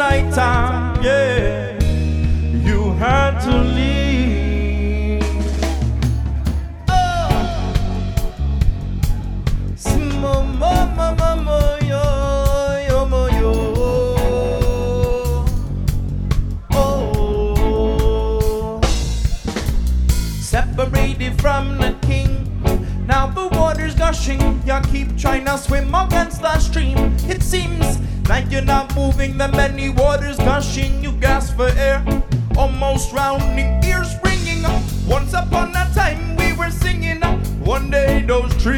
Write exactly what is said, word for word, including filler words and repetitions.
night time, yeah, you had to leave. Oh, Smo- mo- mo- mo- mo- yo, yo- mo- yo. Oh, separated from the king. Now the water's gushing, you keep trying to swim against the stream. It seems like you're not moving, the many waters gushing. You gasp for air, almost drowning, ears ringing. Once upon a time we were singing, one day those trees